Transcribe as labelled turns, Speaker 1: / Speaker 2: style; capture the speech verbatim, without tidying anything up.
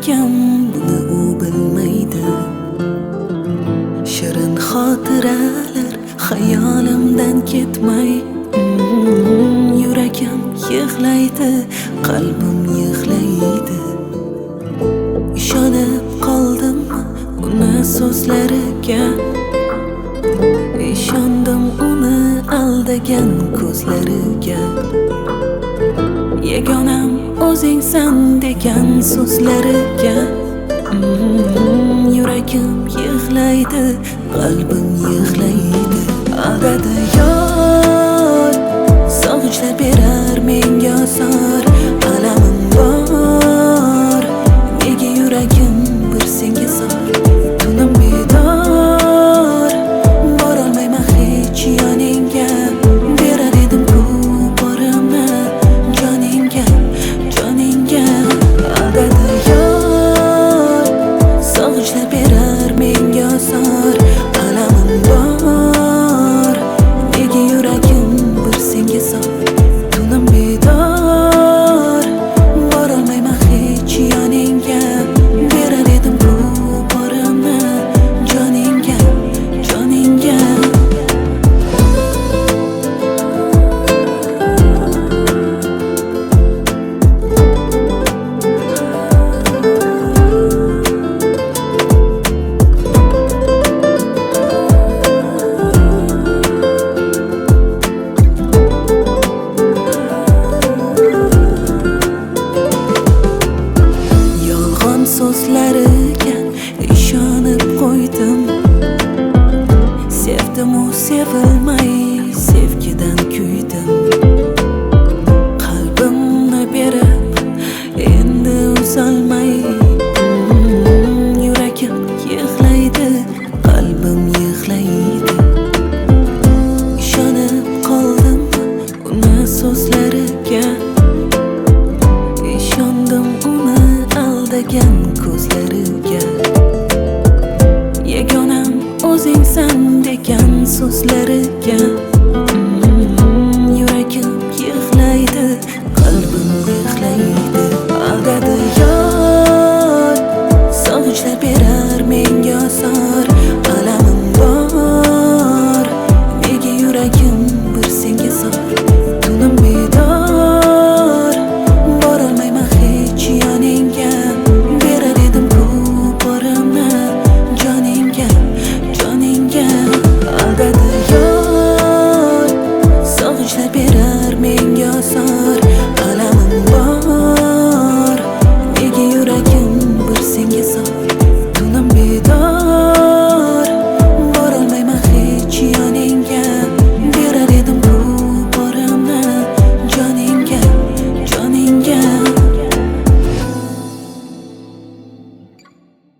Speaker 1: ekan, buni u bilmaydi. Shirin xotiralar xayolimdan ketmay, mm, yuragim yig'laydi, qalbim yig'laydi. Ishonib qoldimmi uni so'zlariga, ishondim uni aldagan ko'zlariga. Yagonam o'zingsan degan so'zlariga, mm, yuragim yig'laydi, qalbim yig'laydi. Aldadi yor, sog'inchlar berar menga zor, alamim bor, nega yuragim bir senga zor. Tunim bedor, borolmayman hech yoningga, berar edim ko'p borimni joningga, joningga. Aldadi yor, sog'inchlar berar menga zor, alamim bor, nega yuragim bir senga zor. Tunim bedor, borolmayman hech yoningga, berar edim ko'p borimni joningga, joningga. Yolg'on so'zlariga ishonib qo'ydim, sevdim-u sevilmay sevgidan kuydim. Qalbimni berib endi uzolmay, mm, yuragim yig'laydi, qalbim yig'laydi. Ishonib qoldimmi uni so'zlariga, ishondim uni aldagan ko'zlariga. Yagonam o'zingsan degan so'zlariga, mm, yuragim yig'laydi, qalbim yig'laydi. Aldadi yor, sog'inchlar berar menga zor, alamim bor, nega yuragim bir senga zor. Tunim bedor, borolmayman hech yoningga, berar edim ko'p borimni joningga, joningga. Aldadi yor.